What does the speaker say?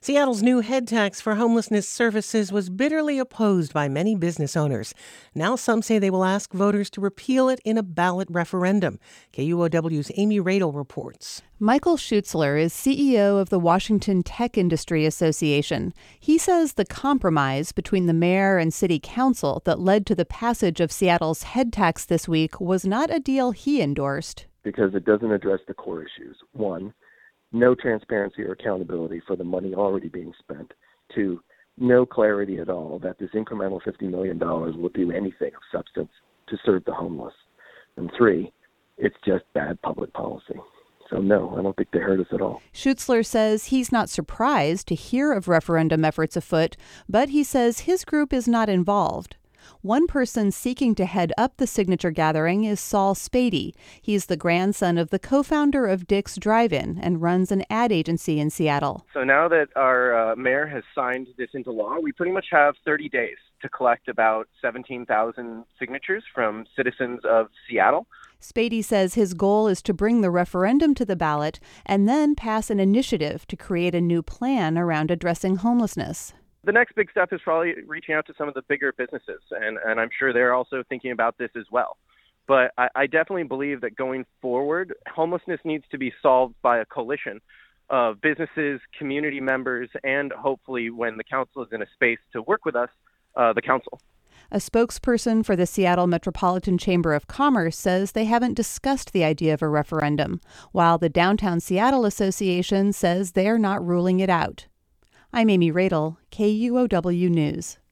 Seattle's new head tax for homelessness services was bitterly opposed by many business owners. Now some say they will ask voters to repeal it in a ballot referendum. KUOW's Amy Radel reports. Michael Schutzler is CEO of the Washington Tech Industry Association. He says the compromise between the mayor and city council that led to the passage of Seattle's head tax this week was not a deal he endorsed. Because it doesn't address the core issues. One, no transparency or accountability for the money already being spent. Two, no clarity at all that this incremental $50 million will do anything of substance to serve the homeless. And three, it's just bad public policy. So no, I don't think they hurt us at all. Schutzler says he's not surprised to hear of referendum efforts afoot, but he says his group is not involved. One person seeking to head up the signature gathering is Saul Spady. He's the grandson of the co-founder of Dick's Drive-In and runs an ad agency in Seattle. So now that our mayor has signed this into law, we pretty much have 30 days to collect about 17,000 signatures from citizens of Seattle. Spady says his goal is to bring the referendum to the ballot and then pass an initiative to create a new plan around addressing homelessness. The next big step is probably reaching out to some of the bigger businesses, and I'm sure they're also thinking about this as well. But I definitely believe that going forward, homelessness needs to be solved by a coalition of businesses, community members, and hopefully when the council is in a space to work with us, the council. A spokesperson for the Seattle Metropolitan Chamber of Commerce says they haven't discussed the idea of a referendum, while the Downtown Seattle Association says they're not ruling it out. I'm Amy Radel, KUOW News.